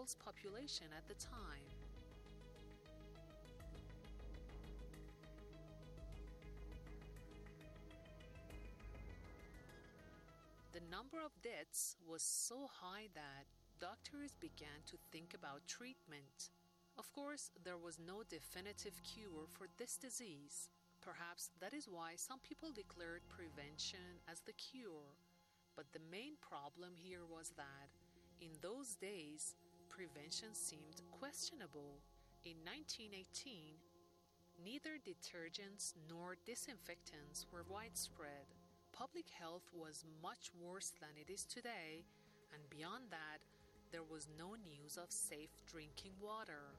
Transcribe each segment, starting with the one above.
world's population at the time. The number of deaths was so high that doctors began to think about treatment. Of course, there was no definitive cure for this disease. Perhaps that is why some people declared prevention as the cure. But the main problem here was that, in those days, prevention seemed questionable. In 1918, neither detergents nor disinfectants were widespread. Public health was much worse than it is today, and beyond that, there was no news of safe drinking water.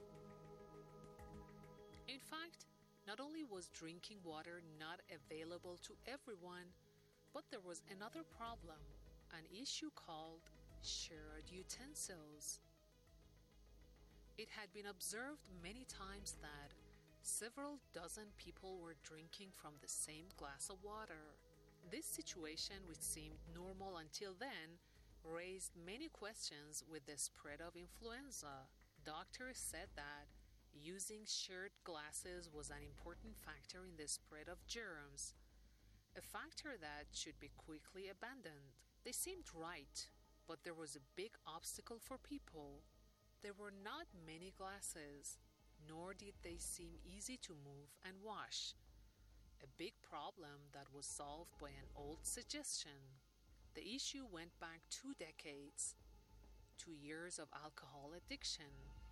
In fact, not only was drinking water not available to everyone, but there was another problem, an issue called shared utensils. It had been observed many times that several dozen people were drinking from the same glass of water. This situation, which seemed normal until then, raised many questions with the spread of influenza. Doctors said that using shared glasses was an important factor in the spread of germs, a factor that should be quickly abandoned. They seemed right, but there was a big obstacle for people. There were not many glasses, nor did they seem easy to move and wash. A big problem that was solved by an old suggestion. The issue went back 2 decades, 2 years of alcohol addiction.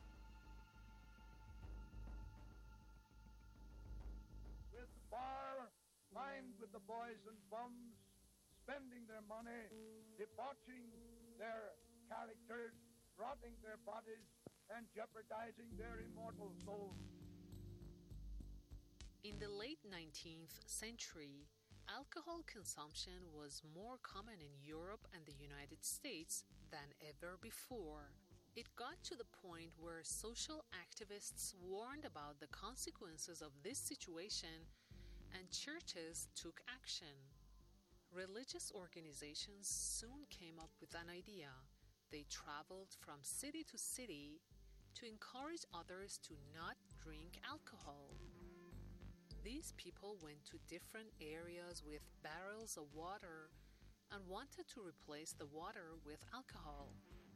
With bar, lined with the boys and bums, spending their money, debauching their characters, rotting their bodies, and jeopardizing their immortal souls. In the late 19th century, alcohol consumption was more common in Europe and the United States than ever before. It got to the point where social activists warned about the consequences of this situation, and churches took action. Religious organizations soon came up with an idea. They traveled from city to city to encourage others to not drink alcohol. These people went to different areas with barrels of water and wanted to replace the water with alcohol.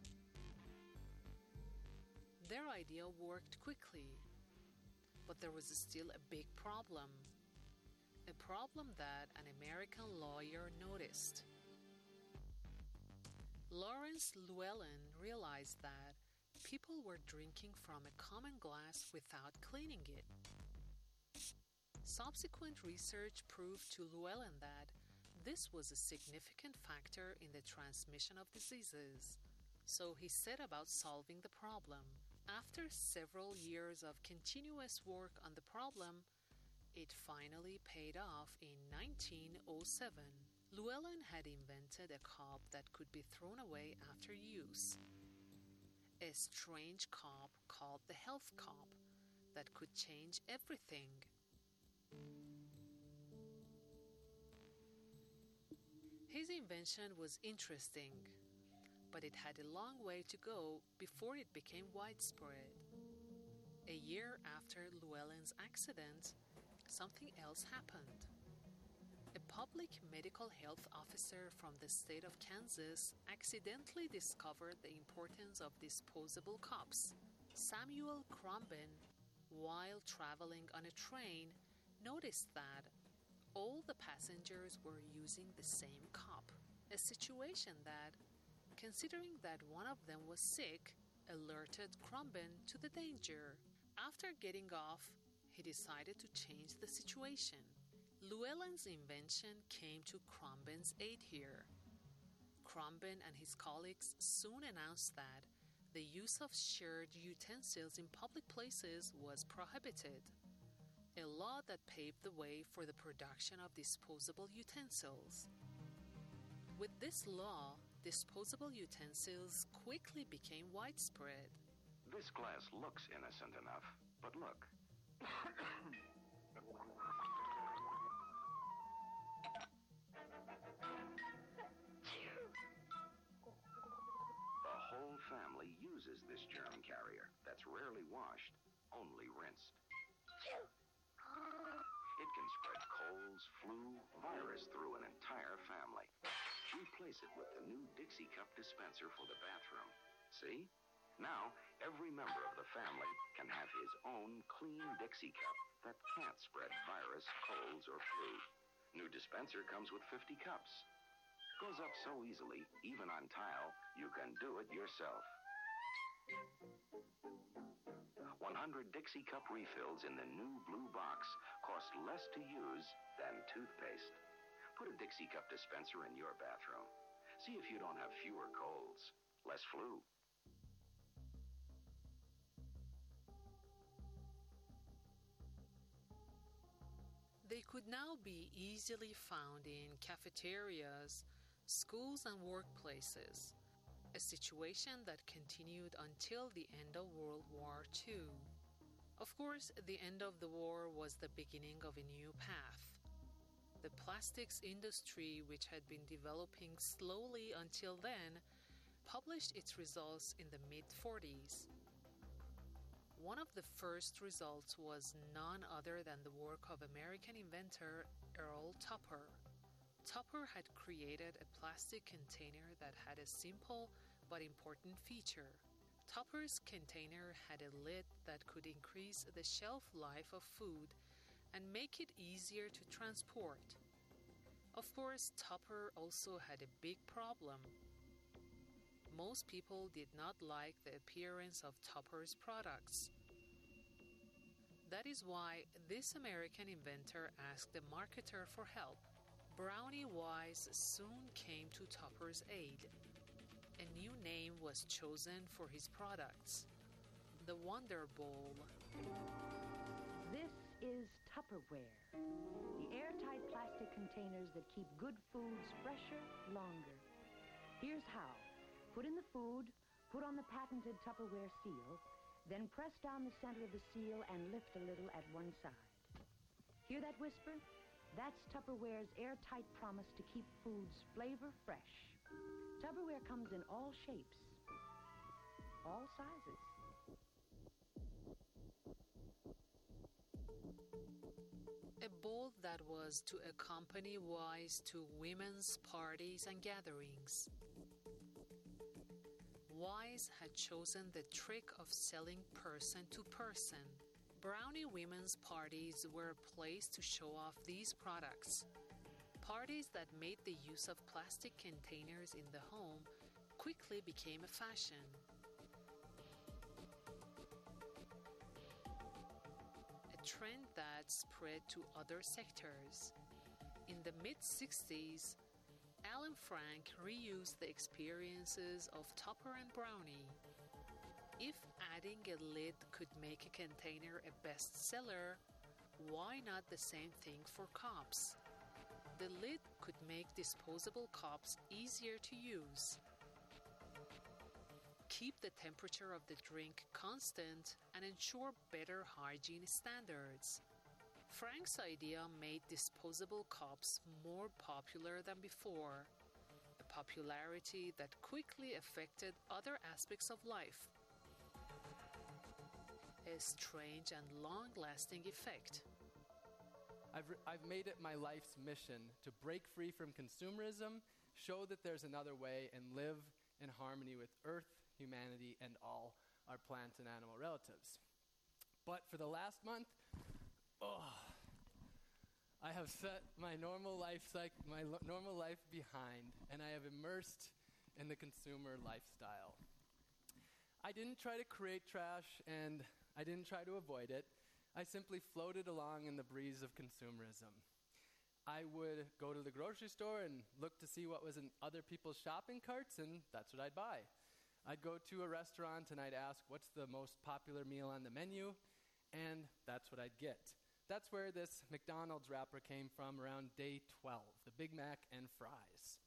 Their idea worked quickly, but there was still a big problem. A problem that an American lawyer noticed. Lawrence Llewellyn realized that people were drinking from a common glass without cleaning it. Subsequent research proved to Llewellyn that this was a significant factor in the transmission of diseases. So he set about solving the problem. After several years of continuous work on the problem, it finally paid off in 1907. Llewellyn had invented a cup that could be thrown away after use. A strange cup called the health cup that could change everything. His invention was interesting, but it had a long way to go before it became widespread. A year after Llewellyn's accident, something else happened. A public medical health officer from the state of Kansas accidentally discovered the importance of disposable cups. Samuel Crombin, while traveling on a train, noticed that all the passengers were using the same cup, a situation that, considering that one of them was sick, alerted Crombin to the danger. After getting off, he decided to change the situation. Llewellyn's invention came to Crombin's aid here. Crombin and his colleagues soon announced that the use of shared utensils in public places was prohibited, a law that paved the way for the production of disposable utensils. With this law, disposable utensils quickly became widespread. This glass looks innocent enough, but look. The whole family uses this rarely washed, only rinsed. It can spread colds, flu, virus through an entire family. Replace it with the new Dixie Cup dispenser for the bathroom. See? Now, every member of the family can have his own clean Dixie Cup that can't spread virus, colds, or flu. New dispenser comes with 50 cups. Goes up so easily, even on tile, you can do it yourself. 100 Dixie Cup refills in the new blue box cost less to use than toothpaste. Put a Dixie Cup dispenser in your bathroom. See if you don't have fewer colds, less flu. They could now be easily found in cafeterias, schools, and workplaces, a situation that continued until the end of World War II. Of course, the end of the war was the beginning of a new path. The plastics industry, which had been developing slowly until then, published its results in the mid-40s. One of the first results was none other than the work of American inventor Earl Tupper. Tupper had created a plastic container that had a simple but important feature. Tupper's container had a lid that could increase the shelf life of food and make it easier to transport. Of course, Tupper also had a big problem. Most people did not like the appearance of Tupper's products. That is why this American inventor asked the marketer for help. Brownie Wise soon came to Tupper's aid. A new name was chosen for his products, the Wonder Bowl. This is Tupperware, the airtight plastic containers that keep good foods fresher, longer. Here's how. Put in the food, put on the patented Tupperware seal, then press down the center of the seal and lift a little at one side. Hear that whisper? That's Tupperware's airtight promise to keep foods flavor fresh. Tupperware comes in all shapes, all sizes. A bowl that was to accompany Wise to women's parties and gatherings. Wise had chosen the trick of selling person to person. Brownie women's parties were a place to show off these products. Parties that made the use of plastic containers in the home quickly became a fashion. A trend that spread to other sectors. In the mid-60s, Alan Frank reused the experiences of Tupper and Brownie. If adding a lid could make a container a bestseller, why not the same thing for cups? The lid could make disposable cups easier to use. Keep the temperature of the drink constant and ensure better hygiene standards. Frank's idea made disposable cups more popular than before, a popularity that quickly affected other aspects of life. A strange and long-lasting effect. I've made it my life's mission to break free from consumerism, show that there's another way, and live in harmony with Earth, humanity, and all our plant and animal relatives. But for the last month, I have set my normal life behind, and I have immersed in the consumer lifestyle. I didn't try to create trash, and I didn't try to avoid it. I simply floated along in the breeze of consumerism. I would go to the grocery store and look to see what was in other people's shopping carts, and that's what I'd buy. I'd go to a restaurant and I'd ask, what's the most popular meal on the menu? And that's what I'd get. That's where this McDonald's wrapper came from around day 12, the Big Mac and fries.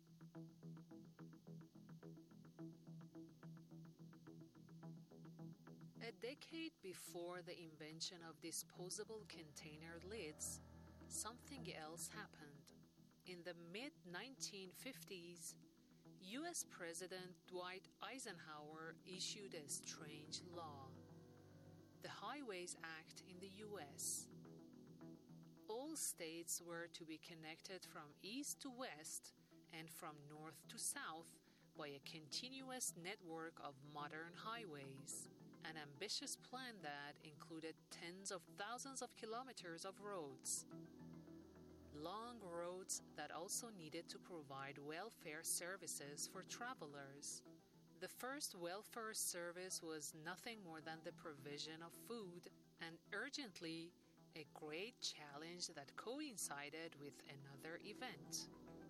A decade before the invention of disposable container lids, something else happened. In the mid-1950s, U.S. President Dwight Eisenhower issued a strange law. the Highways Act in the US. All states were to be connected from east to west and from north to south by a continuous network of modern highways, an ambitious plan that included tens of thousands of kilometers of roads. Long roads that also needed to provide welfare services for travelers. The first welfare service was nothing more than the provision of food, and urgently, a great challenge that coincided with another event.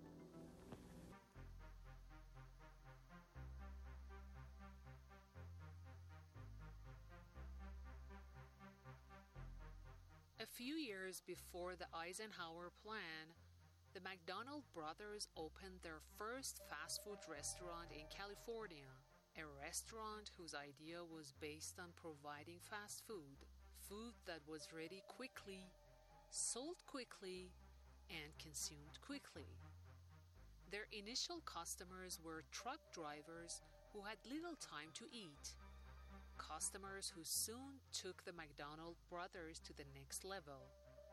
A few years before the Eisenhower Plan, the McDonald brothers opened their first fast food restaurant in California, a restaurant whose idea was based on providing fast food that was ready quickly, sold quickly, and consumed quickly. Their initial customers were truck drivers who had little time to eat, customers who soon took the McDonald brothers to the next level.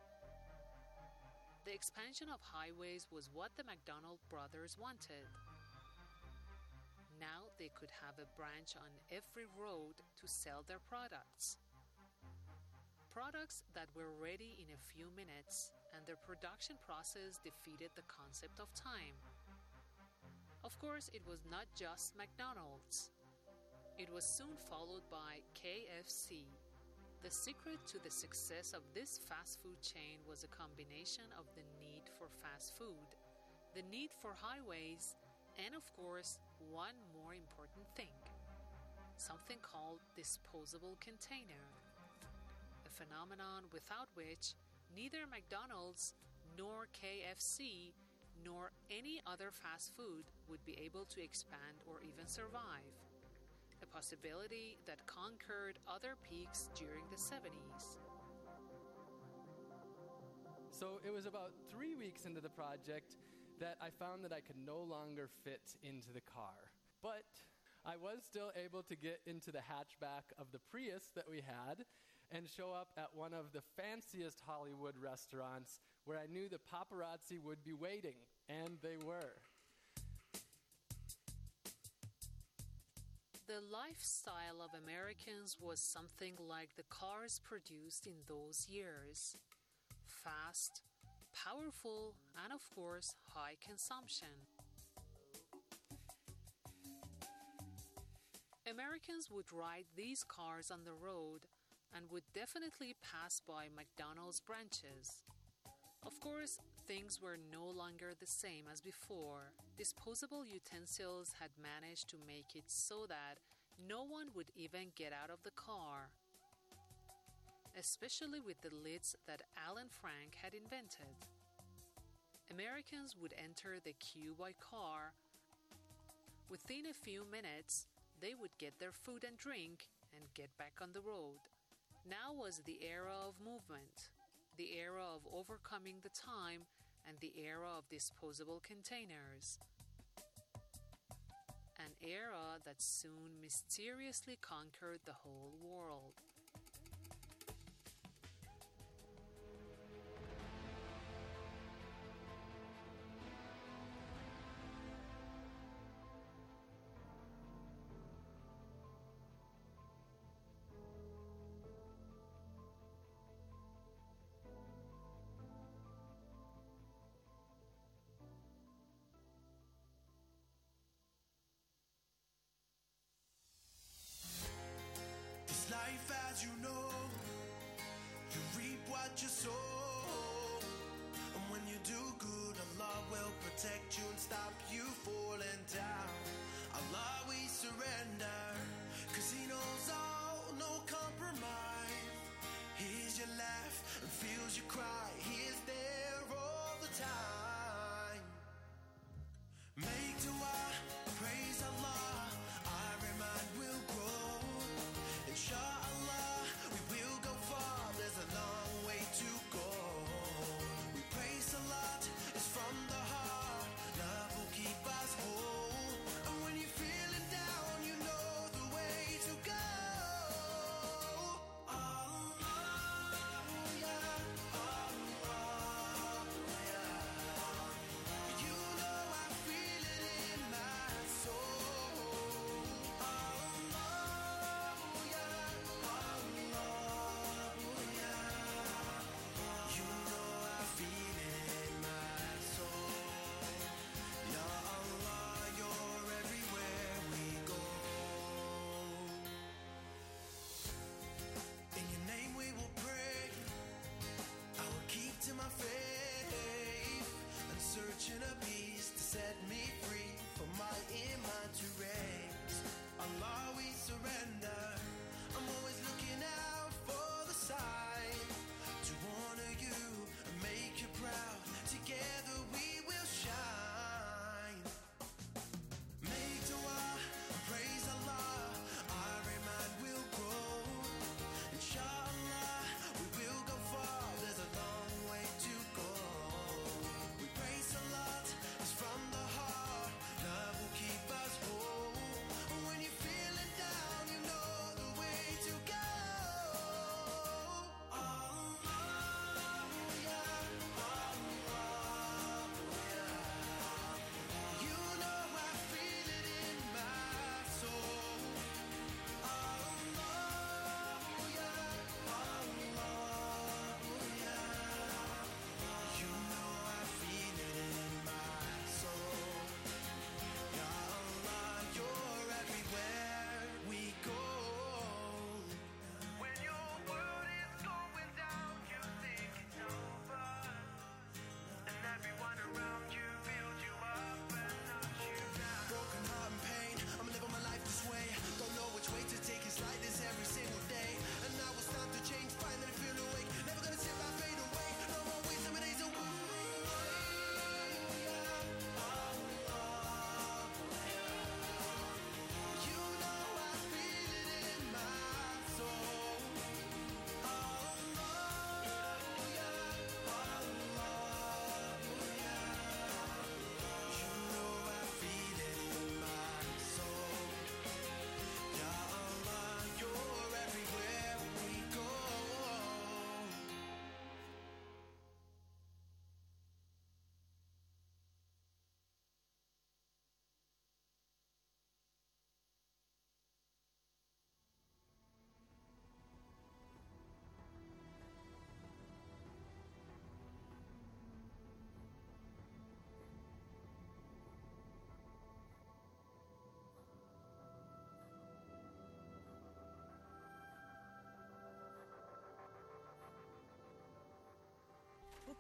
The expansion of highways was what the McDonald brothers wanted. Now they could have a branch on every road to sell their products. Products that were ready in a few minutes, and their production process defeated the concept of time. Of course, it was not just McDonald's. It was soon followed by KFC. The secret to the success of this fast food chain was a combination of the need for fast food, the need for highways, and of course, one more important thing, something called disposable container. A phenomenon without which neither McDonald's nor KFC nor any other fast food would be able to expand or even survive. A possibility that conquered other peaks during the 70s. So it was about 3 weeks into the project that I found that I could no longer fit into the car. But I was still able to get into the hatchback of the Prius that we had and show up at one of the fanciest Hollywood restaurants where I knew the paparazzi would be waiting, and they were. The lifestyle of Americans was something like the cars produced in those years. Fast, powerful, and of course, high consumption. Americans would ride these cars on the road and would definitely pass by McDonald's branches. Of course, things were no longer the same as before. Disposable utensils had managed to make it so that no one would even get out of the car, especially with the lids that Alan Frank had invented. Americans would enter the queue by car. Within a few minutes, they would get their food and drink and get back on the road. Now was the era of movement, the era of overcoming the time, and the era of disposable containers. An era that soon mysteriously conquered the whole world. Life as you know, you reap what you sow. And when you do good, Allah will protect you and stop you falling down. Allah, we surrender, 'cause He knows all, no compromise. Hears your laugh and feels your cry. He is there all the time. Make dua, praise Allah. Our iman will grow. Inshallah, we will go far. There's a long way to go. We pray salat, it's from the heart. Love will keep us whole. And when you're feeling down, you know the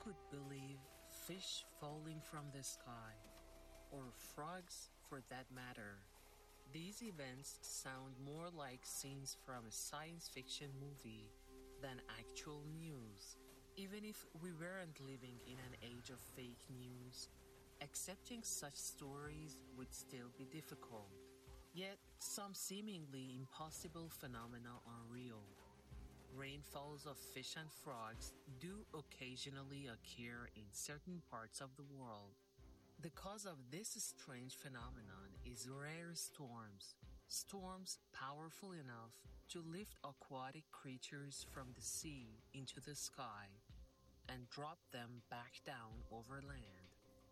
could believe fish falling from the sky, or frogs for that matter. These events sound more like scenes from a science fiction movie than actual news. Even if we weren't living in an age of fake news, accepting such stories would still be difficult. Yet, some seemingly impossible phenomena are real. Rainfalls of fish and frogs do occasionally occur in certain parts of the world. The cause of this strange phenomenon is rare storms. Storms powerful enough to lift aquatic creatures from the sea into the sky and drop them back down over land.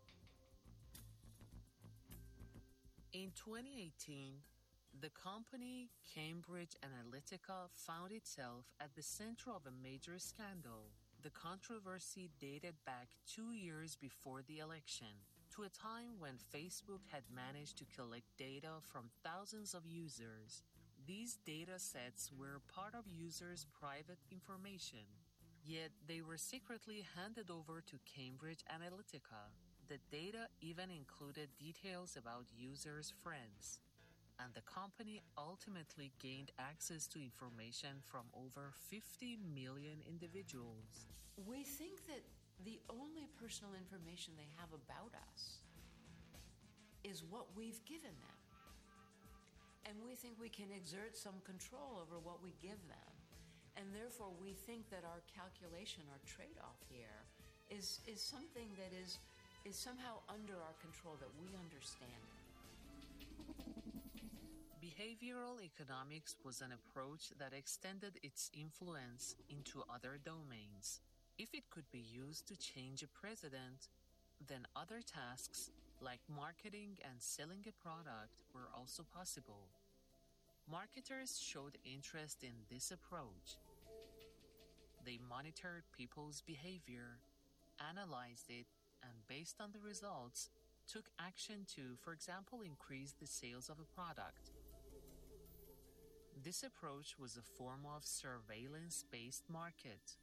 In 2018, the company Cambridge Analytica found itself at the center of a major scandal. The controversy dated back 2 years before the election, to a time when Facebook had managed to collect data from thousands of users. These data sets were part of users' private information, yet they were secretly handed over to Cambridge Analytica. The data even included details about users' friends, and the company ultimately gained access to information from over 50 million individuals. We think that the only personal information they have about us is what we've given them. And we think we can exert some control over what we give them. And therefore, we think that our calculation, our trade-off here, is something that is somehow under our control, that we understand it. Behavioral economics was an approach that extended its influence into other domains. If it could be used to change a president, then other tasks like marketing and selling a product were also possible. Marketers showed interest in this approach. They monitored people's behavior, analyzed it, and based on the results, took action to, for example, increase the sales of a product. This approach was a form of surveillance-based market,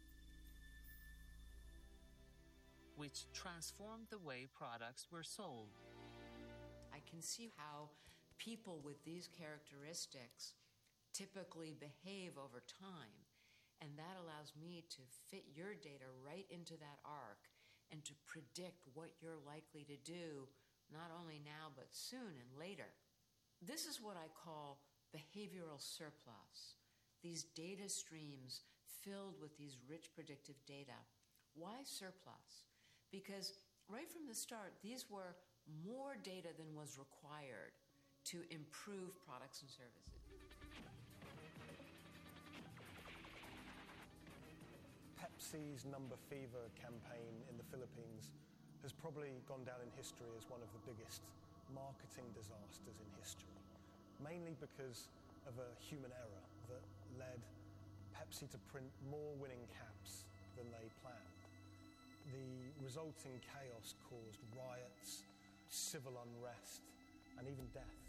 which transformed the way products were sold. I can see how people with these characteristics typically behave over time, and that allows me to fit your data right into that arc and to predict what you're likely to do, not only now but soon and later. This is what I call behavioral surplus. These data streams filled with these rich predictive data. Why surplus? Because right from the start, these were more data than was required to improve products and services. Pepsi's Number Fever campaign in the Philippines has probably gone down in history as one of the biggest marketing disasters in history, mainly because of a human error that led Pepsi to print more winning caps than they planned. The resulting chaos caused riots, civil unrest, and even deaths.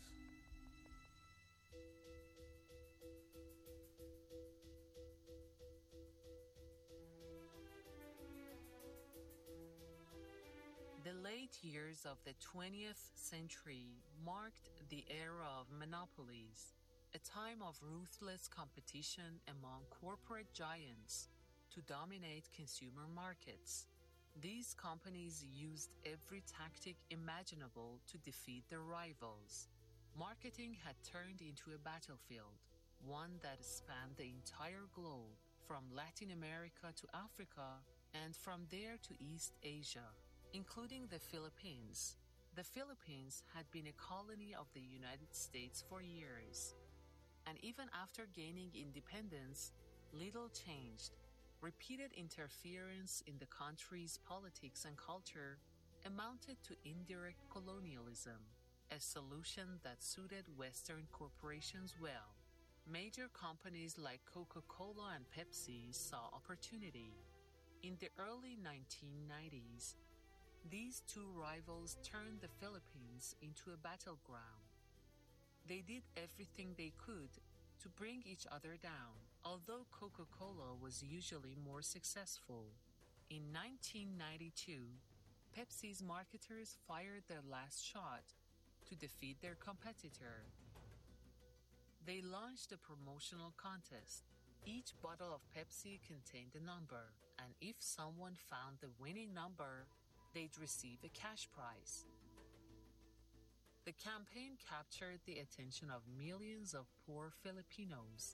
The late years of the 20th century marked the era of monopolies, a time of ruthless competition among corporate giants to dominate consumer markets. These companies used every tactic imaginable to defeat their rivals. Marketing had turned into a battlefield, one that spanned the entire globe, from Latin America to Africa, and from there to East Asia, including the Philippines. The Philippines had been a colony of the United States for years, and even after gaining independence, little changed. Repeated interference in the country's politics and culture amounted to indirect colonialism, a solution that suited Western corporations well. Major companies like Coca-Cola and Pepsi saw opportunity. In the early 1990s, these two rivals turned the Philippines into a battleground. They did everything they could to bring each other down. Although Coca-Cola was usually more successful, In 1992, Pepsi's marketers fired their last shot to defeat their competitor. They launched a promotional contest. Each bottle of Pepsi contained a number, and if someone found the winning number, they'd receive a cash prize. The campaign captured the attention of millions of poor Filipinos.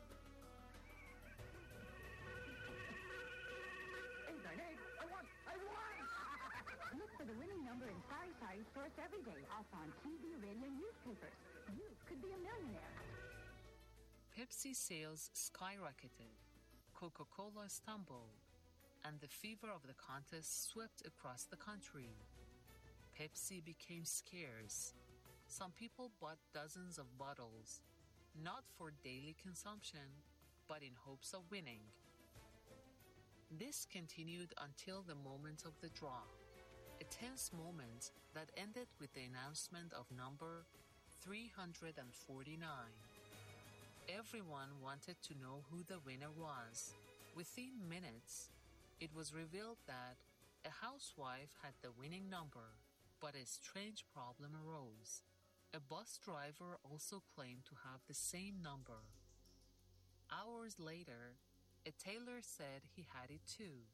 I won! Look for the winning number in Sari stores every day, also on TV, radio, newspapers. You could be a millionaire. Pepsi sales skyrocketed, Coca-Cola stumbled, and the fever of the contest swept across the country. Pepsi became scarce. Some people bought dozens of bottles, not for daily consumption, but in hopes of winning. This continued until the moment of the draw, a tense moment that ended with the announcement of number 349. Everyone wanted to know who the winner was. Within minutes, it was revealed that a housewife had the winning number, but a strange problem arose. A bus driver also claimed to have the same number. Hours later, a tailor said he had it too.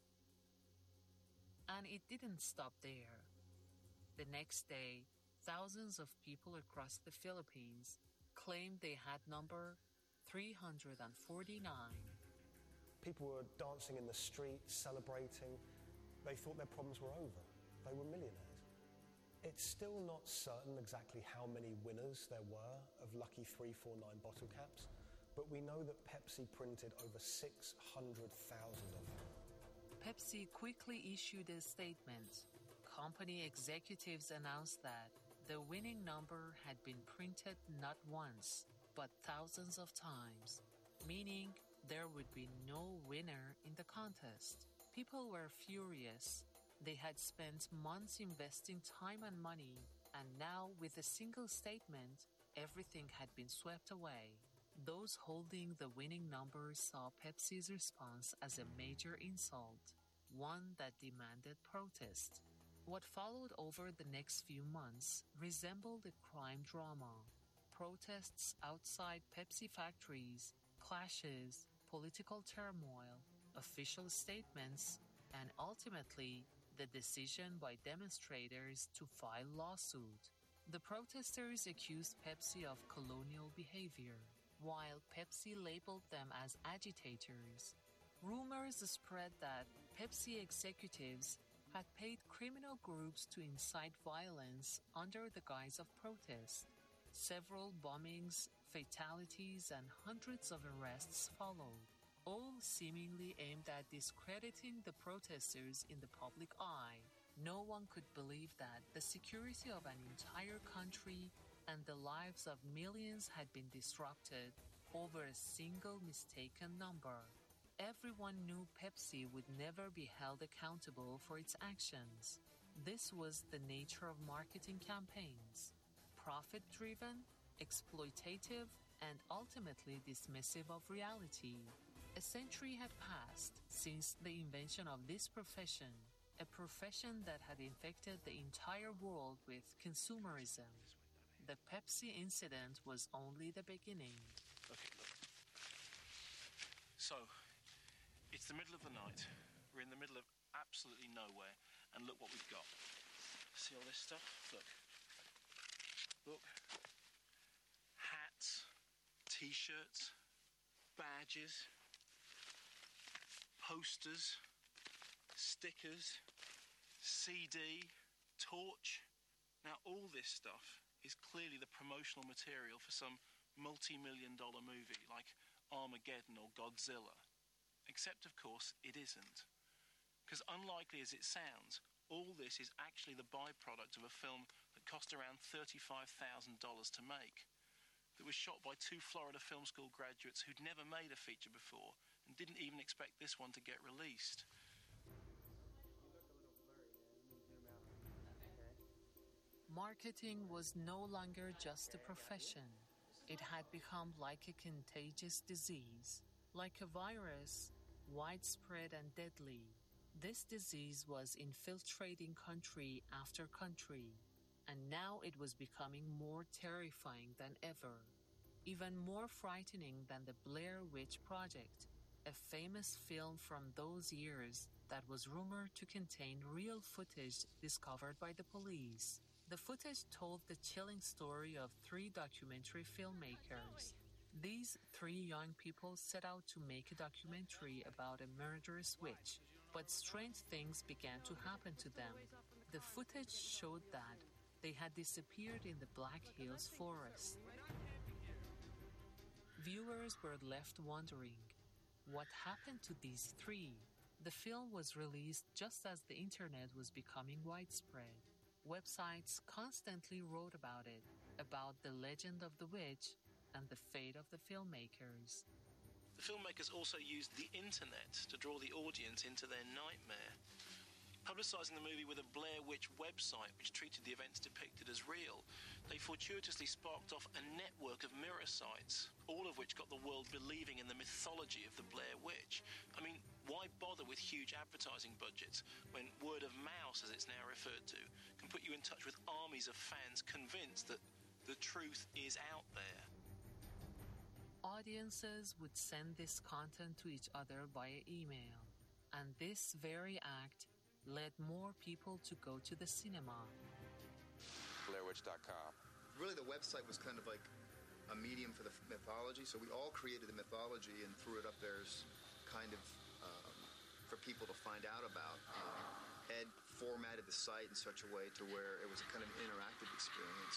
And it didn't stop there. The next day, thousands of people across the Philippines claimed they had number 349. People were dancing in the streets, celebrating. They thought their problems were over. They were millionaires. It's still not certain exactly how many winners there were of Lucky 349 bottle caps, but we know that Pepsi printed over 600,000 of them. Pepsi quickly issued a statement. Company executives announced that the winning number had been printed not once, but thousands of times, meaning there would be no winner in the contest. People were furious. They had spent months investing time and money, and now, with a single statement, everything had been swept away. Those holding the winning numbers saw Pepsi's response as a major insult, one that demanded protest. What followed over the next few months resembled a crime drama. Protests outside Pepsi factories, clashes, political turmoil, official statements, and ultimately, the decision by demonstrators to file lawsuit. The protesters accused Pepsi of colonial behavior, while Pepsi labeled them as agitators. Rumors spread that Pepsi executives had paid criminal groups to incite violence under the guise of protest. Several bombings, fatalities, and hundreds of arrests followed, all seemingly aimed at discrediting the protesters in the public eye. No one could believe that the security of an entire country and the lives of millions had been disrupted over a single mistaken number. Everyone knew Pepsi would never be held accountable for its actions. This was the nature of marketing campaigns: profit-driven, exploitative, and ultimately dismissive of reality. A century had passed since the invention of this profession, a profession that had infected the entire world with consumerism. The Pepsi incident was only the beginning. Okay, look. So, it's the middle of the night. We're in the middle of absolutely nowhere, and look what we've got. See all this stuff? Look. Look. Hats, t-shirts, badges, posters, stickers, CD, torch. Now, all this stuff is clearly the promotional material for some multi-million-dollar movie like Armageddon or Godzilla. Except, of course, it isn't. Because unlikely as it sounds, all this is actually the byproduct of a film that cost around $35,000 to make, that was shot by two Florida Film School graduates who'd never made a feature before and didn't even expect this one to get released. Marketing was no longer just a profession. It had become like a contagious disease, like a virus, widespread and deadly. This disease was infiltrating country after country, and now it was becoming more terrifying than ever. Even more frightening than the Blair Witch Project, a famous film from those years that was rumored to contain real footage discovered by the police. The footage told the chilling story of 3 documentary filmmakers. These 3 young people set out to make a documentary about a murderous witch, but strange things began to happen to them. The footage showed that they had disappeared in the Black Hills forest. Viewers were left wondering, what happened to these 3? The film was released just as the internet was becoming widespread. Websites constantly wrote about it, about the legend of the witch and the fate of the filmmakers. The filmmakers also used the internet to draw the audience into their nightmare, publicising the movie with a Blair Witch website which treated the events depicted as real. They fortuitously sparked off a network of mirror sites, all of which got the world believing in the mythology of the Blair Witch. I mean, why bother with huge advertising budgets when word of mouth, as it's now referred to, can put you in touch with armies of fans convinced that the truth is out there? Audiences would send this content to each other via email, and this very act led more people to go to the cinema. BlairWitch.com. Really, the website was kind of like a medium for the mythology, so we all created the mythology and threw it up there as kind of for people to find out about. Ed formatted the site in such a way to where it was a kind of interactive experience.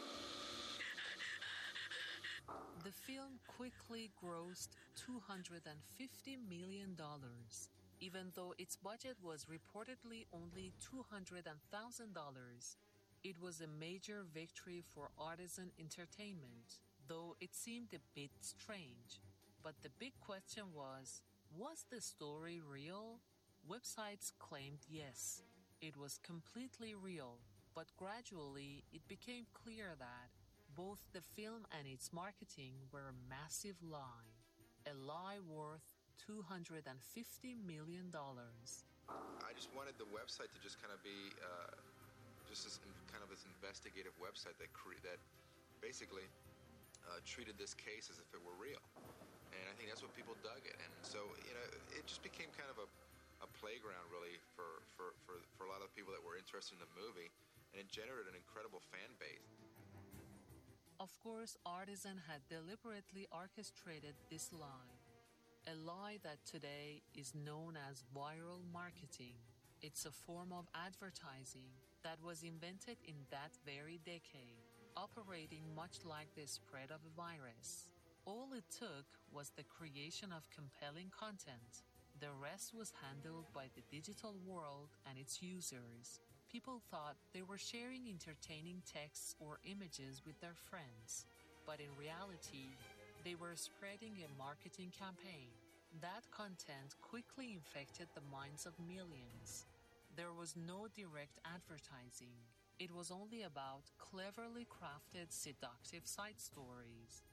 The film quickly grossed $250 million, even though its budget was reportedly only $200,000. It was a major victory for Artisan Entertainment, though it seemed a bit strange. But the big question was the story real? Websites claimed yes, it was completely real, but gradually it became clear that both the film and its marketing were a massive lie, a lie worth $250 million. I just wanted the website to just kind of be just this investigative website that basically treated this case as if it were real. And I think that's what people dug it. And so, it just became kind of a playground, really, for a lot of people that were interested in the movie. And it generated an incredible fan base. Of course, Artisan had deliberately orchestrated this lie. A lie that today is known as viral marketing. It's a form of advertising that was invented in that very decade, operating much like the spread of a virus. All it took was the creation of compelling content. The rest was handled by the digital world and its users. People thought they were sharing entertaining texts or images with their friends, but in reality, they were spreading a marketing campaign. That content quickly infected the minds of millions. There was no direct advertising. It was only about cleverly crafted, seductive side stories.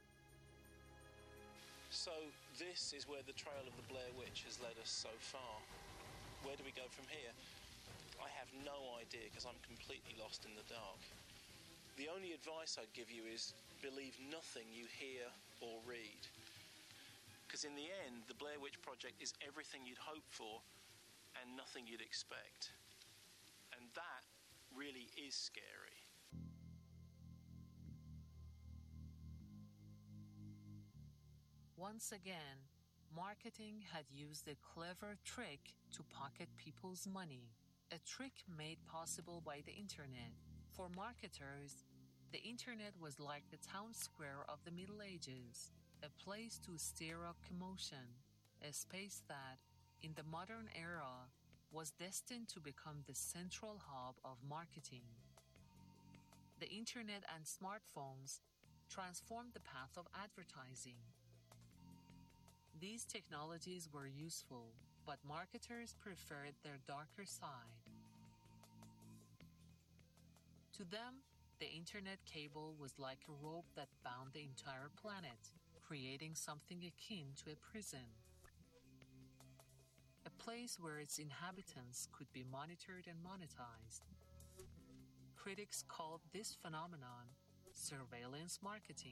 So this is where the trail of the Blair Witch has led us so far. Where do we go from here? I have no idea because I'm completely lost in the dark. The only advice I'd give you is believe nothing you hear or read. Because in the end, the Blair Witch Project is everything you'd hope for and nothing you'd expect. And that really is scary. Once again, marketing had used a clever trick to pocket people's money, a trick made possible by the internet. For marketers, the internet was like the town square of the Middle Ages, a place to stir up commotion, a space that, in the modern era, was destined to become the central hub of marketing. The internet and smartphones transformed the path of advertising. These technologies were useful, but marketers preferred their darker side. To them, the internet cable was like a rope that bound the entire planet, creating something akin to a prison. A place where its inhabitants could be monitored and monetized. Critics called this phenomenon surveillance marketing.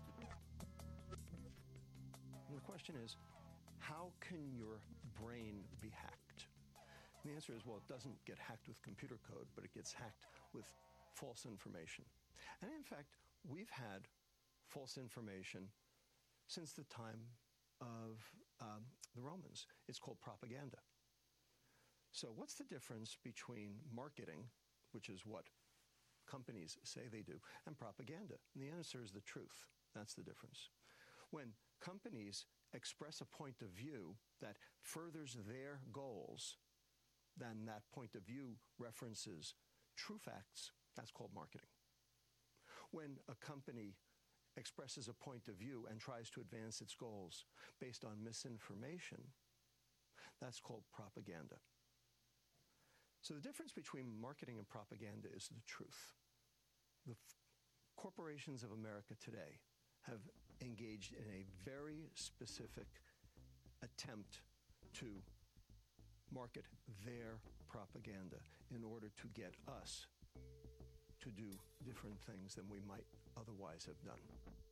And the question is, how can your brain be hacked? And the answer is, well, it doesn't get hacked with computer code, but it gets hacked with false information. And in fact, we've had false information since the time of the Romans. It's called propaganda. So what's the difference between marketing, which is what companies say they do, and propaganda? And the answer is the truth. That's the difference. When companies express a point of view that furthers their goals, then that point of view references true facts, that's called marketing. When a company expresses a point of view and tries to advance its goals based on misinformation, that's called propaganda. So the difference between marketing and propaganda is the truth. The corporations of America today have engaged in a very specific attempt to market their propaganda in order to get us to do different things than we might otherwise have done.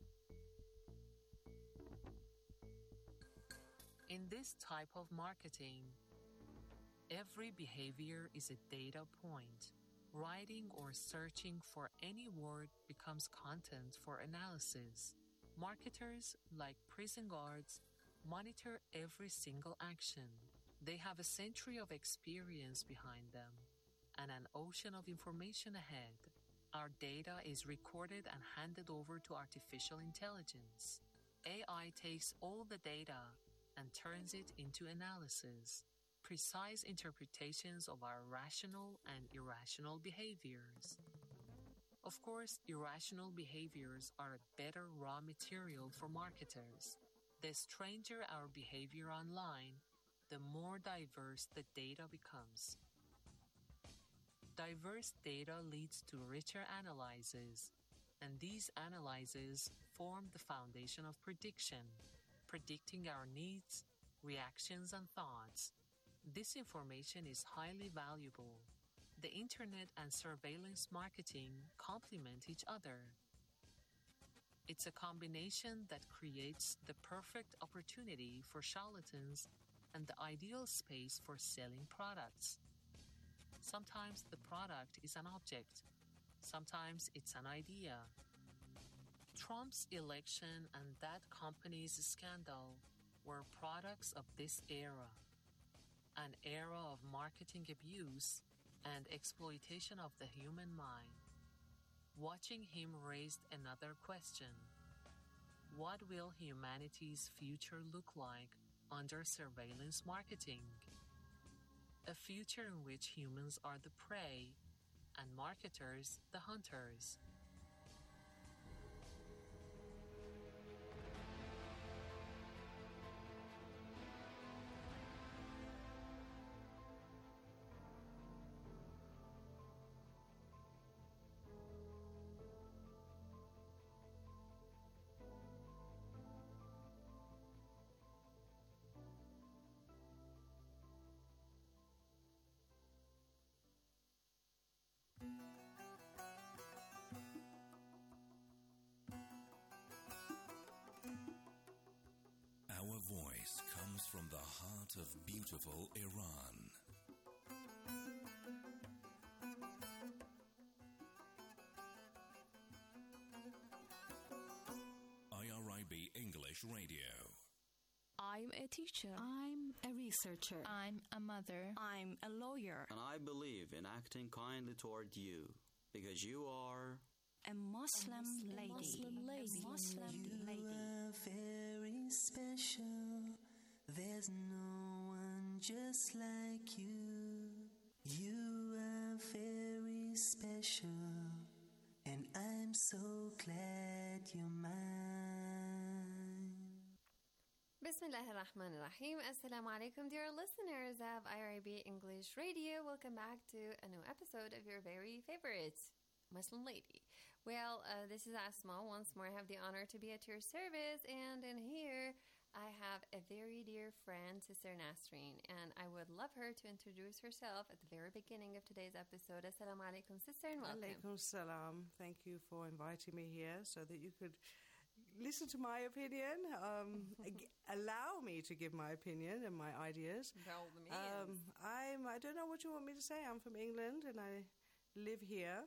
In this type of marketing, every behavior is a data point. Writing or searching for any word becomes content for analysis. Marketers, like prison guards, monitor every single action. They have a century of experience behind them and an ocean of information ahead. Our data is recorded and handed over to artificial intelligence. AI takes all the data and turns it into analysis, precise interpretations of our rational and irrational behaviors. Of course, irrational behaviors are a better raw material for marketers. The stranger our behavior online, the more diverse the data becomes. Diverse data leads to richer analyses, and these analyses form the foundation of prediction, predicting our needs, reactions, and thoughts. This information is highly valuable. The internet and surveillance marketing complement each other. It's a combination that creates the perfect opportunity for charlatans and the ideal space for selling products. Sometimes the product is an object. Sometimes it's an idea. Trump's election and that company's scandal were products of this era, an era of marketing abuse and exploitation of the human mind. Watching him raised another question. What will humanity's future look like under surveillance marketing? A future in which humans are the prey and marketers the hunters. Our voice comes from the heart of beautiful Iran. IRIB English Radio. I'm a teacher. I'm a researcher. I'm a mother. I'm a lawyer. And I believe in acting kindly toward you because you are a Muslim lady. You are very special. There's no one just like you. You are very special, and I'm so glad you're mine. Bismillah ar-Rahman ar-Rahim. Assalamu alaikum, dear listeners of IRIB English Radio. Welcome back to a new episode of your very favorite Muslim lady. Well, this is Asma. Once more, I have the honor to be at your service, and in here, I have a very dear dear friend, Sister Nasreen, and I would love her to introduce herself at the very beginning of today's episode. Assalamu alaikum, sister, and welcome. Alaikum salam. Thank you for inviting me here so that you could listen to my opinion, allow me to give my opinion and my ideas. I don't know what you want me to say. I'm from England and I live here,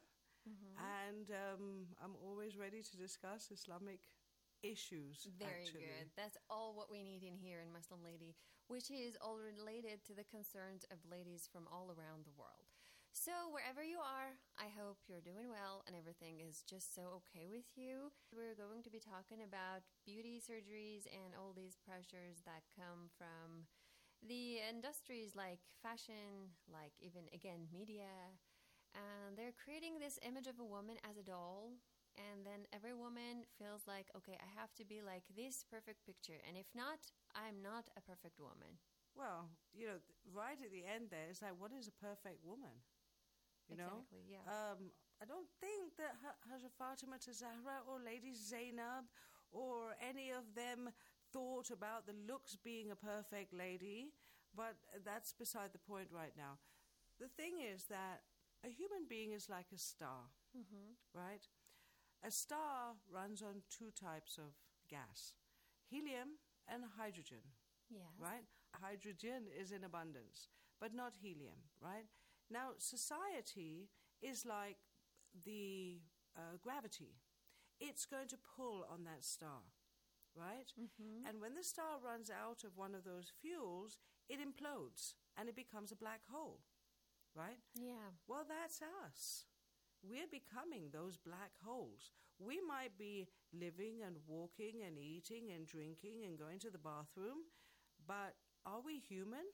and I'm always ready to discuss Islamic issues. Very good. That's all what we need in here in Muslim Lady, which is all related to the concerns of ladies from all around the world. So wherever you are, I hope you're doing well and everything is just so okay with you. We're going to be talking about beauty surgeries and all these pressures that come from the industries like fashion, like even, again, media. And they're creating this image of a woman as a doll. And then every woman feels like, okay, I have to be like this perfect picture. And if not, I'm not a perfect woman. Well, right at the end there, it's like, what is a perfect woman? Exactly, yeah. I don't think that Hajra Fatima Zahra or Lady Zainab or any of them thought about the looks being a perfect lady, but that's beside the point right now. The thing is that a human being is like a star, right? A star runs on two types of gas, helium and hydrogen, right? Hydrogen is in abundance, but not helium, right? Now, society is like the gravity. It's going to pull on that star, right? And when the star runs out of one of those fuels, it implodes and it becomes a black hole, right? Yeah. Well, that's us. We're becoming those black holes. We might be living and walking and eating and drinking and going to the bathroom, but are we human?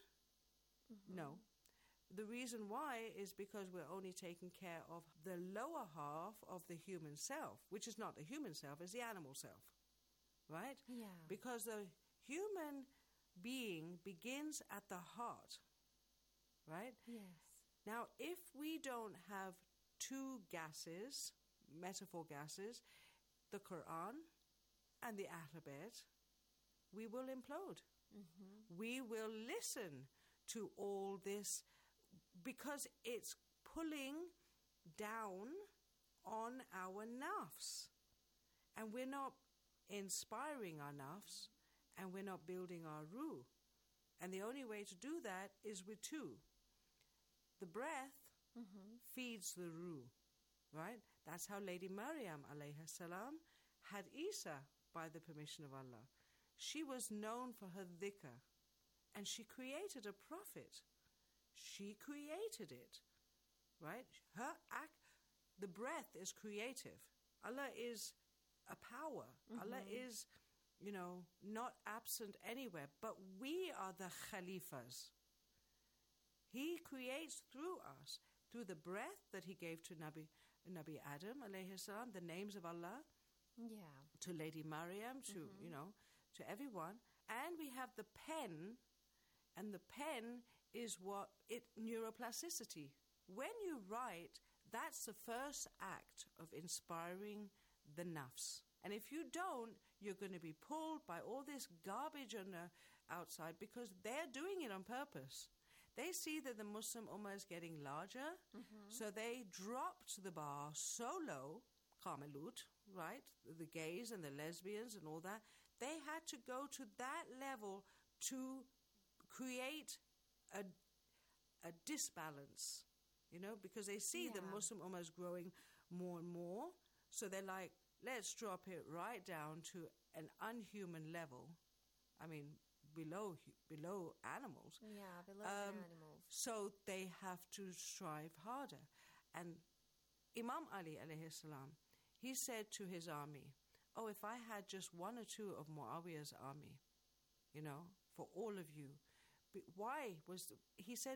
No. The reason why is because we're only taking care of the lower half of the human self, which is not the human self, it's the animal self, right? Yeah. Because the human being begins at the heart, right? Yes. Now, if we don't have two gases, metaphor gases, the Quran and the alphabet, we will implode. We will listen to all this because it's pulling down on our nafs. And we're not inspiring our nafs, and we're not building our ruh. And the only way to do that is with two. The breath feeds the ruh, right? That's how Lady Maryam alayhi salam had Isa by the permission of Allah. She was known for her dhikr, and she created a prophet. She created it, right? Her act, the breath is creative. Allah is a power. Allah is, not absent anywhere, but we are the khalifas. He creates through us, through the breath that he gave to Nabi Adam, alayhi salam, the names of Allah, to Lady Maryam, to, to everyone. And we have the pen, and the pen is neuroplasticity. When you write, that's the first act of inspiring the nafs. And if you don't, you're going to be pulled by all this garbage on the outside because they're doing it on purpose. They see that the Muslim Ummah is getting larger, so they dropped the bar so low, Kamalut, right? The gays and the lesbians and all that. They had to go to that level to create a disbalance, because they see the Muslim Ummah is growing more and more. So they're like, let's drop it right down to an unhuman level. I mean, below animals. Yeah, below animals. So they have to strive harder. And Imam Ali alayhi salam, he said to his army, if I had just one or two of Muawiyah's army, for all of you. Why he said,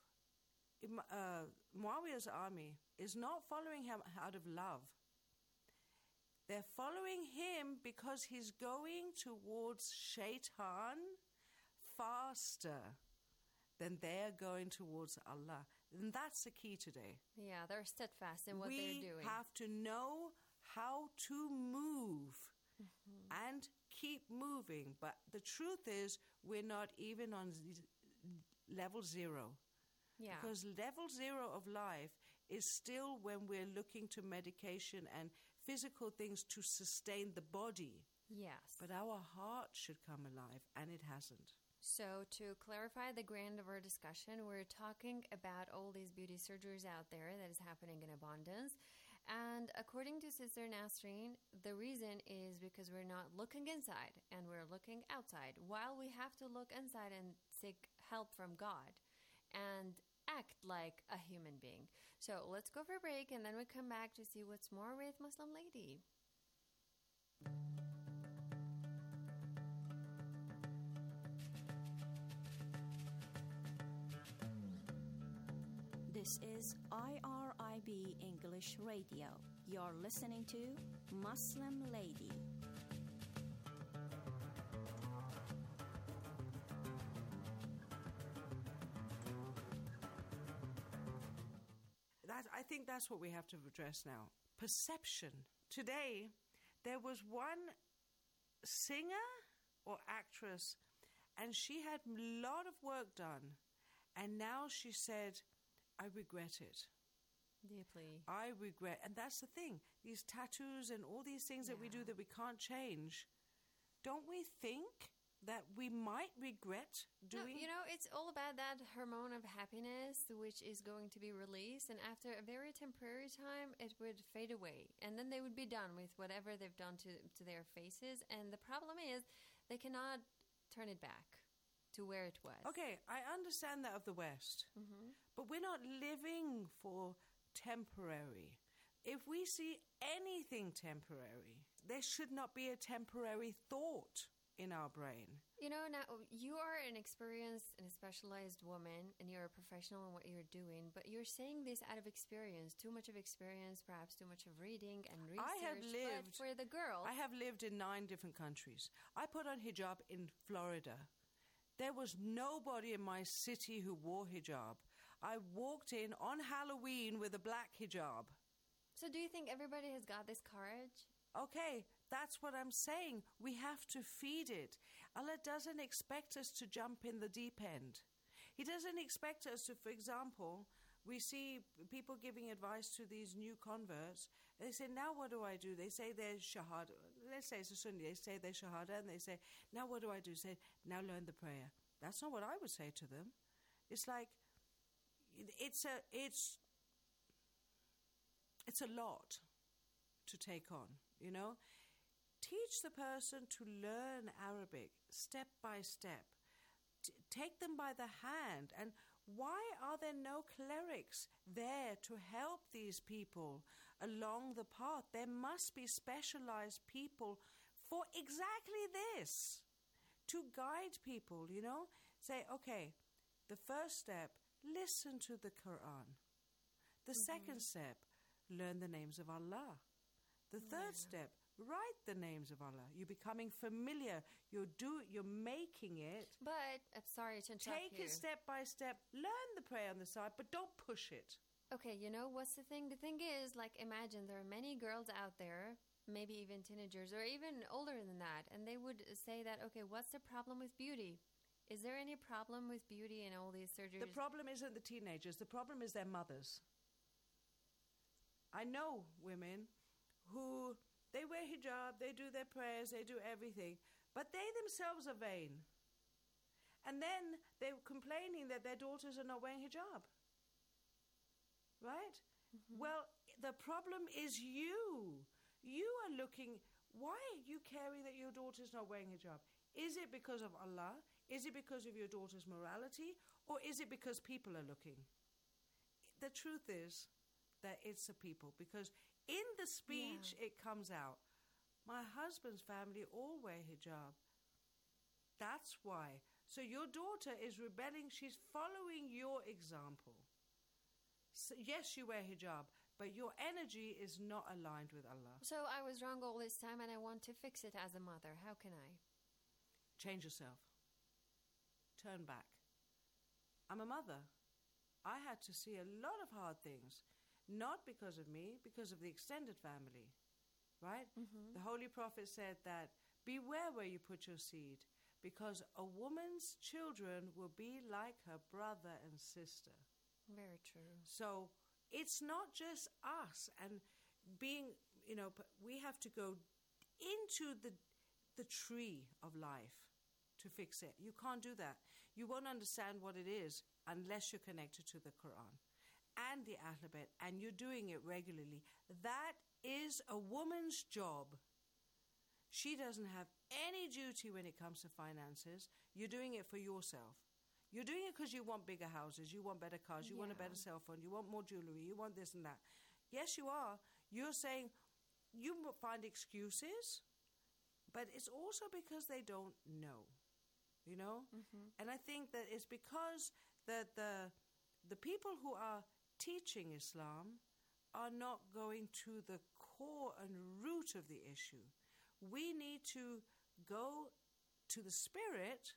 Muawiyah's army is not following him out of love. They're following him because he's going towards Shaitan faster than they're going towards Allah. And that's the key today. Yeah, they're steadfast in what they're doing. We have to know how to move and keep moving. But the truth is, we're not even on level 0. Yeah. Because level 0 of life is still when we're looking to medication and physical things to sustain the body. Yes. But our heart should come alive, and it hasn't. So to clarify the grand of our discussion, we're talking about all these beauty surgeries out there that is happening in abundance. And according to Sister Nasreen, the reason is because we're not looking inside and we're looking outside, while we have to look inside and seek help from God and act like a human being. So let's go for a break, and then we come back to see what's more with Muslim Lady. This is IRIB English Radio. You're listening to Muslim Lady. I think that's what we have to address now. Perception. Today, there was one singer or actress, and she had a lot of work done, and now she said, I regret it. Deeply. I regret. And that's the thing. These tattoos and all these things that we do that we can't change, don't we think that we might regret doing? No, you know, it's all about that hormone of happiness, which is going to be released. And after a very temporary time, it would fade away. And then they would be done with whatever they've done to their faces. And the problem is they cannot turn it back to where it was. Okay, I understand that of the West. But we're not living for temporary. If we see anything temporary, there should not be a temporary thought in our brain. You know, now you are an experienced and a specialized woman, and you're a professional in what you're doing, but you're saying this out of experience, too much of experience, perhaps too much of reading and research. I have lived, but for the girl, I have lived in 9 different countries. I put on hijab in Florida. There was nobody in my city who wore hijab. I walked in on Halloween with a black hijab. So do you think everybody has got this courage? Okay, that's what I'm saying. We have to feed it. Allah doesn't expect us to jump in the deep end. He doesn't expect us to, for example, we see people giving advice to these new converts. They say, now what do I do? They say their shahada. Let's say it's a Sunni. They say their shahada, and they say, now what do I do? Say, now learn the prayer. That's not what I would say to them. It's like, it's a lot to take on, you know? Teach the person to learn Arabic step by step. Take them by the hand. And why are there no clerics there to help these people along the path? There must be specialized people for exactly this, to guide people, you know? Say, okay, the first step, listen to the Quran. The second step, learn the names of Allah. The third step, write the names of Allah. You're becoming familiar. You're making it. But, I'm sorry to interrupt Take it step by step. Learn the prayer on the side, but don't push it. Okay, you know, what's the thing? The thing is, like, imagine there are many girls out there, maybe even teenagers or even older than that, and they would say that, okay, what's the problem with beauty? Is there any problem with beauty and all these surgeries? The problem isn't the teenagers. The problem is their mothers. I know women who, they wear hijab, they do their prayers, they do everything, but they themselves are vain. And then they're complaining that their daughters are not wearing hijab. Right? Well, the problem is you. You are looking, why are you caring that your daughter's not wearing hijab? Is it because of Allah? Is it because of your daughter's morality? Or is it because people are looking? The truth is that it's the people, because in the speech it comes out, my husband's family all wear hijab. That's why. So your daughter is rebelling. She's following your example. So yes, you wear hijab, but your energy is not aligned with Allah. So I was wrong all this time and I want to fix it as a mother. How can I? Change yourself. Turn back. I'm a mother. I had to see a lot of hard things, not because of me, because of the extended family, right? The Holy Prophet said that Beware where you put your seed, because a woman's children will be like her brother and sister. Very true. So it's not just us and being, we have to go into the tree of life to fix it. You can't do that. You won't understand what it is unless you're connected to the Quran and the Alphabet, and you're doing it regularly. That is a woman's job. She doesn't have any duty when it comes to finances. You're doing it for yourself. You're doing it because you want bigger houses, you want better cars, you want a better cell phone, you want more jewelry, you want this and that. Yes, you are. You're saying you find excuses, but it's also because they don't know, And I think that it's because the people who are teaching Islam are not going to the core and root of the issue. We need to go to the spirit,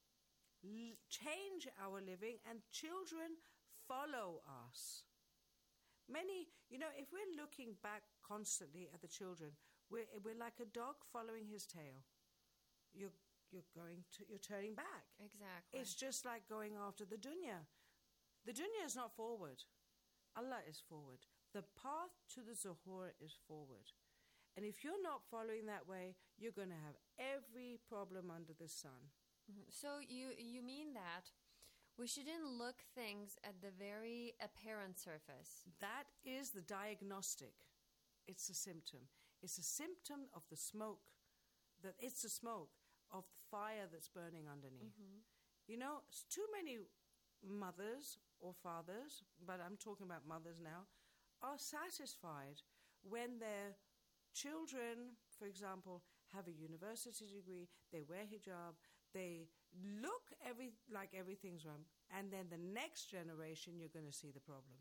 change our living, and children follow us. Many, if we're looking back constantly at the children, we're like a dog following his tail. You're turning back. Exactly. It's just like going after the dunya. The dunya is not forward. Allah is forward. The path to the zuhur is forward. And if you're not following that way, you're going to have every problem under the sun. Mm-hmm. So you mean that we shouldn't look things at the very apparent surface? That is the diagnostic. It's a symptom. It's a symptom of the smoke. It's the smoke of the fire that's burning underneath. Mm-hmm. Too many mothers or fathers, but I'm talking about mothers now, are satisfied when their children, for example, have a university degree, they wear hijab, they look like everything's wrong, and then the next generation, you're going to see the problem.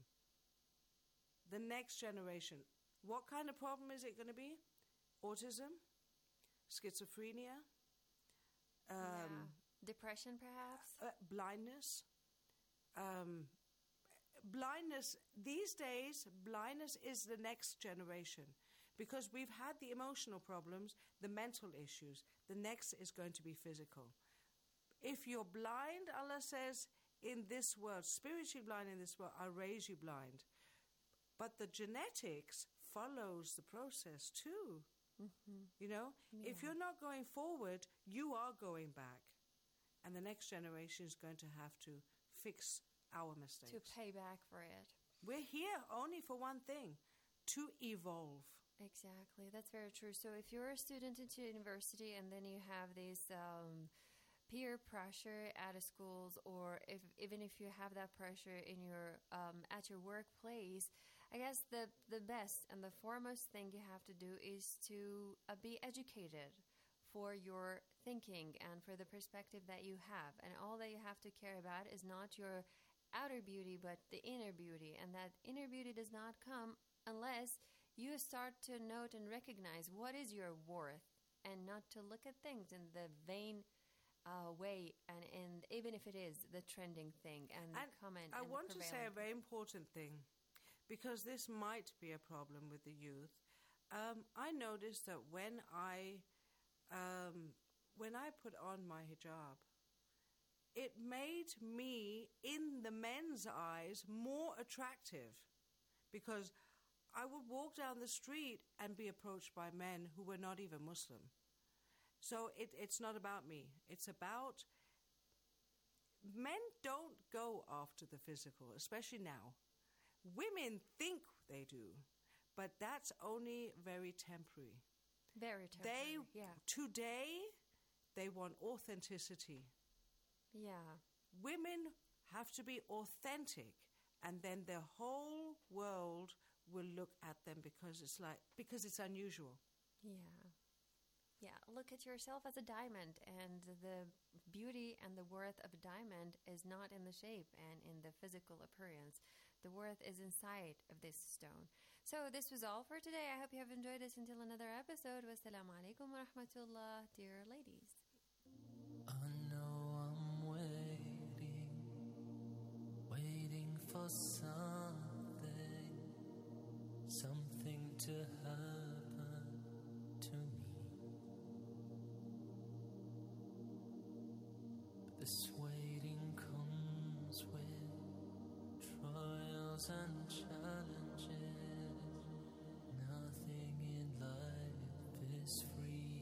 The next generation. What kind of problem is it going to be? Autism? Schizophrenia? Depression, perhaps? Blindness? Blindness, these days, blindness is the next generation. Because we've had the emotional problems, the mental issues. The next is going to be physical. If you're blind, Allah says, in this world, spiritually blind in this world, I'll raise you blind. But the genetics follows the process too. Mm-hmm. If you're not going forward, you are going back. And the next generation is going to have to fix our mistakes. To pay back for it. We're here only for one thing, to evolve. Exactly, that's very true. So if you're a student into university and then you have this peer pressure at a schools, or even if you have that pressure in your at your workplace, I guess the best and the foremost thing you have to do is to be educated for your thinking and for the perspective that you have. And all that you have to care about is not your outer beauty, but the inner beauty. And that inner beauty does not come unless you start to note and recognize what is your worth, and not to look at things in the vain way, and even if it is the trending thing and the comment. I want to say a very important thing, because this might be a problem with the youth. I noticed that when I put on my hijab, it made me, in the men's eyes, more attractive, because I would walk down the street and be approached by men who were not even Muslim. So it's not about me. It's about men don't go after the physical, especially now. Women think they do, but that's only very temporary. Very temporary, Today, they want authenticity. Yeah. Women have to be authentic, and then the whole world will look at them because it's unusual. Yeah, look at yourself as a diamond, and the beauty and the worth of a diamond is not in the shape and in the physical appearance. The worth is inside of this stone. So this was all for today. I hope you have enjoyed this. Until another episode. Wassalamu alaikum wa rahmatullah, dear ladies. I know I'm waiting for something to happen to me. This waiting comes with trials and challenges. Nothing in life is free.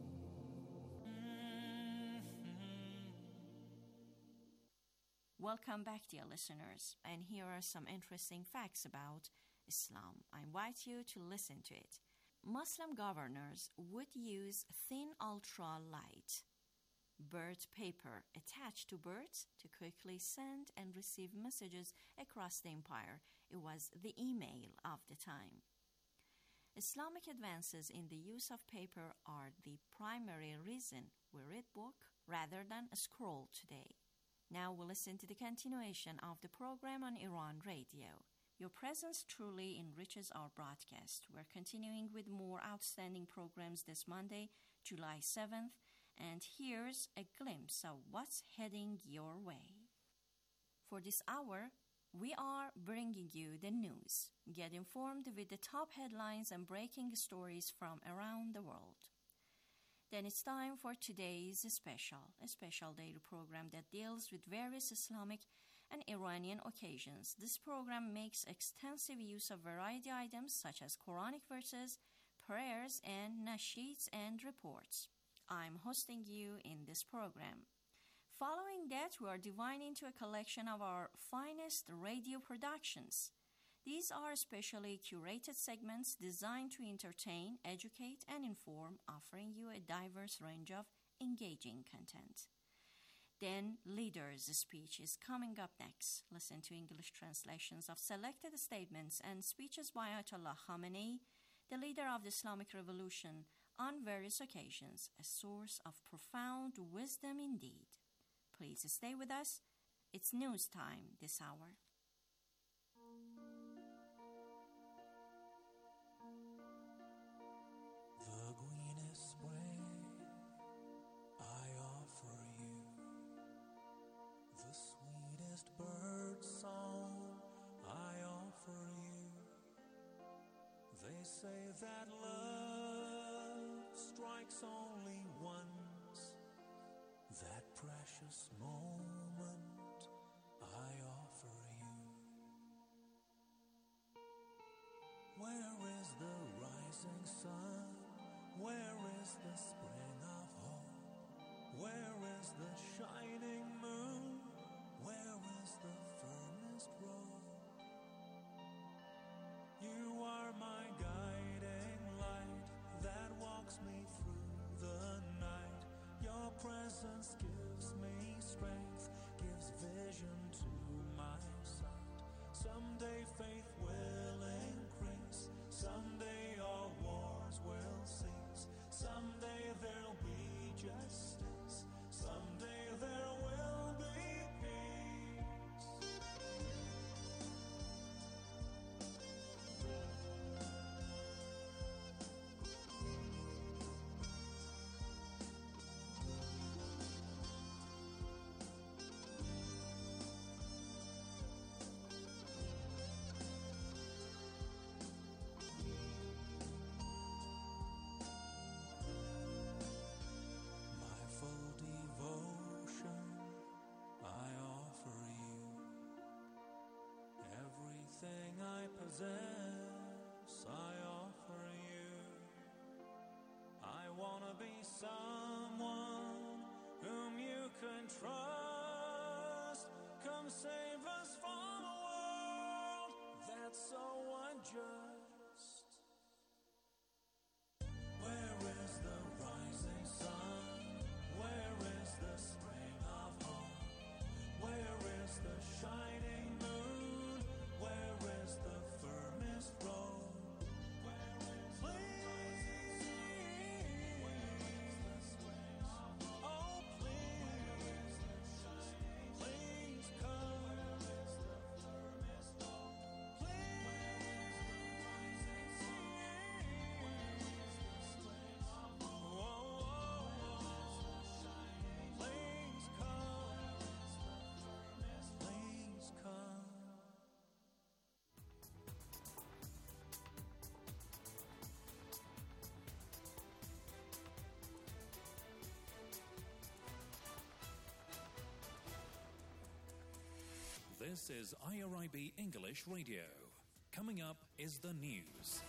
Welcome back, dear listeners, and here are some interesting facts about Islam. I invite you to listen to it. Muslim governors would use thin ultra-light bird paper attached to birds to quickly send and receive messages across the empire. It was the email of the time. Islamic advances in the use of paper are the primary reason we read book rather than a scroll today. Now we'll listen to the continuation of the program on Iran Radio. Your presence truly enriches our broadcast. We're continuing with more outstanding programs this Monday, July 7th, and here's a glimpse of what's heading your way. For this hour, we are bringing you the news. Get informed with the top headlines and breaking stories from around the world. Then it's time for today's a special daily program that deals with various Islamic and Iranian occasions. This program makes extensive use of variety items such as Quranic verses, prayers, and nasheeds and reports. I'm hosting you in this program. Following that, we are dividing into a collection of our finest radio productions. These are specially curated segments designed to entertain, educate, and inform, offering you a diverse range of engaging content. Then, Leader's Speech is coming up next. Listen to English translations of selected statements and speeches by Ayatollah Khamenei, the leader of the Islamic Revolution, on various occasions, a source of profound wisdom indeed. Please stay with us. It's news time this hour. The greenest spring I offer you, the sweetest bird song I offer you. They say that love strikes only once, that precious moment I offer you. Where is the rising sun? Where is the spring of hope? Where is the shining moon? Where is the firmest road? You are my guiding light that walks me through the night. Your presence gives me strength, gives vision to my sight. Someday faith will increase, someday all wars will cease, someday there'll be justice, someday there will be peace. My full devotion I offer you. Everything I possess I offer you. I wanna be someone whom you can trust. Come save us from a world that's so unjust. Where is the rising sun? Where is the spring of hope? Where is the shining moon? Where is the firmest road? Please, oh please, please come. Please. This is IRIB English Radio. Coming up is the news.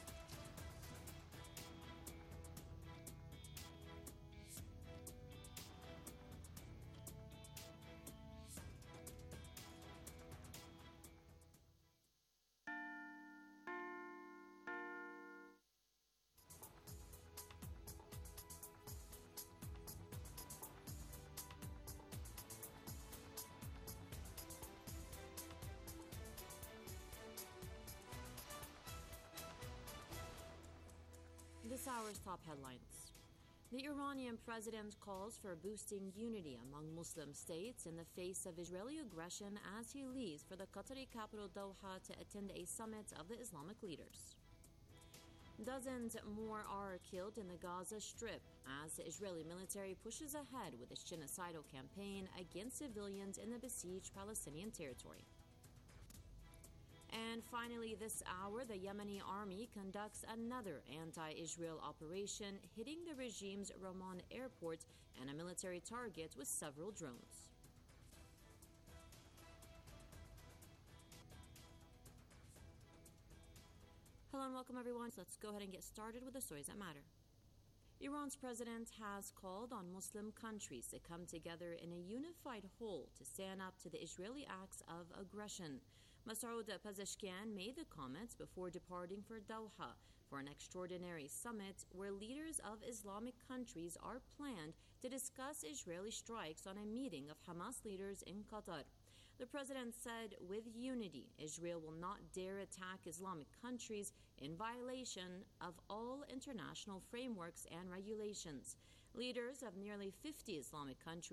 This hour's top headlines. The Iranian president calls for boosting unity among Muslim states in the face of Israeli aggression as he leaves for the Qatari capital Doha to attend a summit of the Islamic leaders. Dozens more are killed in the Gaza Strip as the Israeli military pushes ahead with its genocidal campaign against civilians in the besieged Palestinian territory. And finally, this hour, the Yemeni army conducts another anti-Israel operation, hitting the regime's Ramon airport and a military target with several drones. Hello and welcome, everyone. Let's go ahead and get started with the stories that matter. Iran's president has called on Muslim countries to come together in a unified whole to stand up to the Israeli acts of aggression. Masoud Pezeshkian made the comments before departing for Doha for an extraordinary summit where leaders of Islamic countries are planned to discuss Israeli strikes on a meeting of Hamas leaders in Qatar. The president said, with unity, Israel will not dare attack Islamic countries in violation of all international frameworks and regulations. Leaders of nearly 50 Islamic countries